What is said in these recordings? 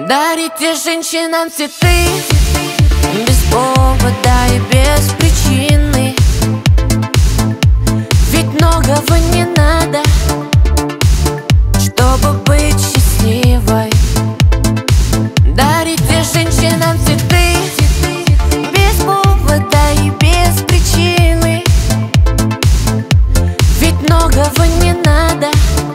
Дарите женщинам цветы без повода и без причины. Ведь многого не надо, чтобы быть счастливой. Дарите женщинам цветы без повода и без причины. Ведь многого не надо,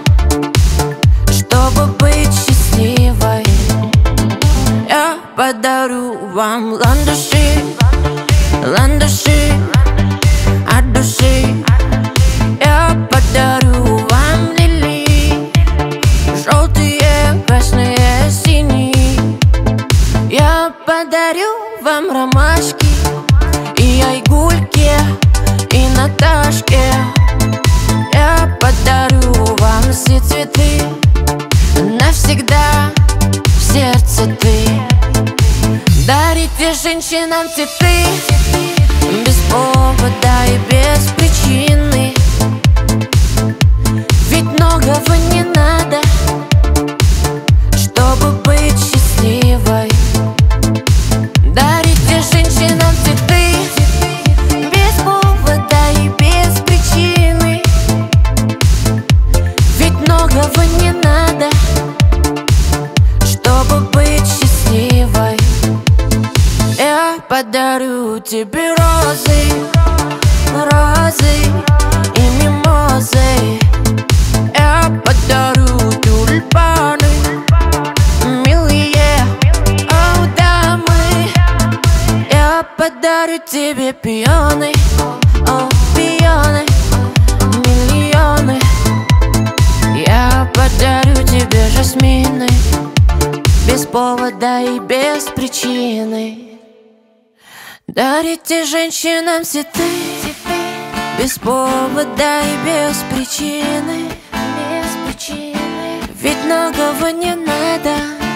чтобы быть счастливой. Я подарю вам ландыши, ландыши от души. Я подарю вам лилии, желтые, красные, синие. Я подарю вам ромашки и айгульки, и Наташке. Я подарю вам все цветы, навсегда в сердце ты. Дарите женщинам цветы без повода и без причины. Ведь многого не надо, чтобы быть счастливой. Дарите женщинам цветы без повода и без причины. Ведь многого не надо, чтобы быть счастливой. Я подарю тебе розы, розы и мимозы. Я подарю тюльпаны, милые, о, дамы. Я подарю тебе пионы, о, пионы, миллионы. Я подарю тебе жасмины без повода и без причины. Дарите женщинам цветы без повода и без причины. Ведь многого не надо,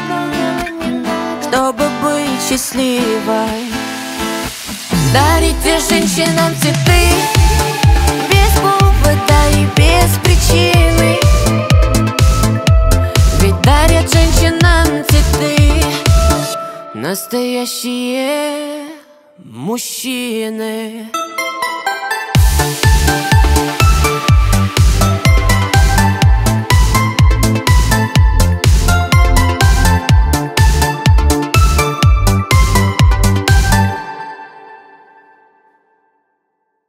чтобы быть счастливой. Дарите женщинам цветы без повода и без причины. Ведь дарят женщинам цветы настоящие мужчины.